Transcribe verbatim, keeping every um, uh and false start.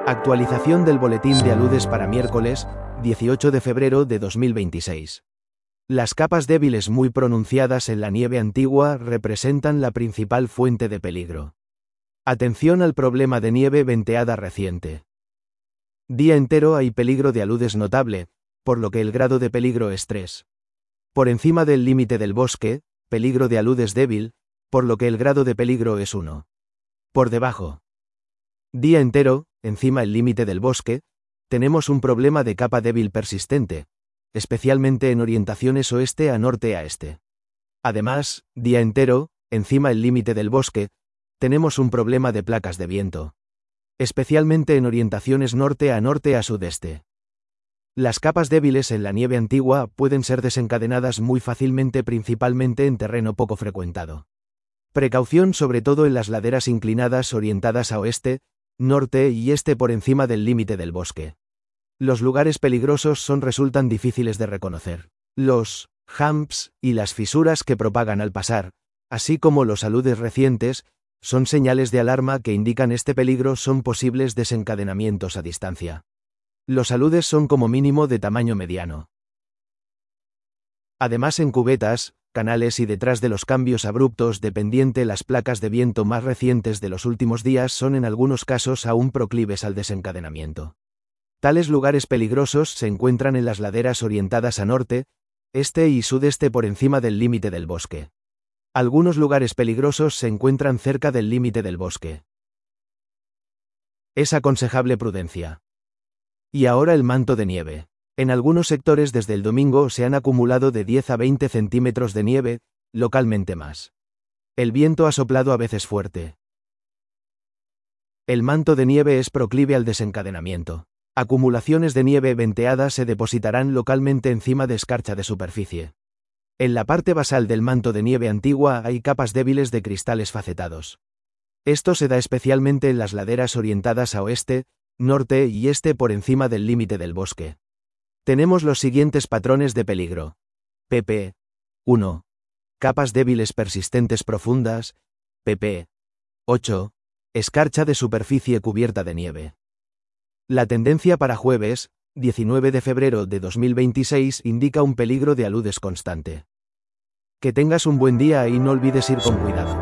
Actualización del boletín de aludes para miércoles, dieciocho de febrero de dos mil veintiséis. Las capas débiles muy pronunciadas en la nieve antigua representan la principal fuente de peligro. Atención al problema de nieve venteada reciente. Día entero hay peligro de aludes notable, por lo que el grado de peligro es tres. Por encima del límite del bosque, peligro de aludes débil, por lo que el grado de peligro es uno. Por debajo. Día entero, encima el límite del bosque, tenemos un problema de capa débil persistente, especialmente en orientaciones oeste a norte a este. Además, día entero, encima el límite del bosque, tenemos un problema de placas de viento, especialmente en orientaciones norte a norte a sudeste. Las capas débiles en la nieve antigua pueden ser desencadenadas muy fácilmente, principalmente en terreno poco frecuentado. Precaución sobre todo en las laderas inclinadas orientadas a oeste, norte y este por encima del límite del bosque. Los lugares peligrosos son resultan difíciles de reconocer. Los humps y las fisuras que propagan al pasar, así como los aludes recientes, son señales de alarma que indican este peligro. Son posibles desencadenamientos a distancia. Los aludes son como mínimo de tamaño mediano. Además, en cubetas, canales y detrás de los cambios abruptos de pendiente, las placas de viento más recientes de los últimos días son en algunos casos aún proclives al desencadenamiento. Tales lugares peligrosos se encuentran en las laderas orientadas a norte, este y sudeste por encima del límite del bosque. Algunos lugares peligrosos se encuentran cerca del límite del bosque. Es aconsejable prudencia. Y ahora el manto de nieve. En algunos sectores desde el domingo se han acumulado de diez a veinte centímetros de nieve, localmente más. El viento ha soplado a veces fuerte. El manto de nieve es proclive al desencadenamiento. Acumulaciones de nieve venteada se depositarán localmente encima de escarcha de superficie. En la parte basal del manto de nieve antigua hay capas débiles de cristales facetados. Esto se da especialmente en las laderas orientadas a oeste, norte y este por encima del límite del bosque. Tenemos los siguientes patrones de peligro. pp. uno. Capas débiles persistentes profundas. pp. ocho. Escarcha de superficie cubierta de nieve. La tendencia para jueves, diecinueve de febrero de dos mil veintiséis, indica un peligro de aludes constante. Que tengas un buen día y no olvides ir con cuidado.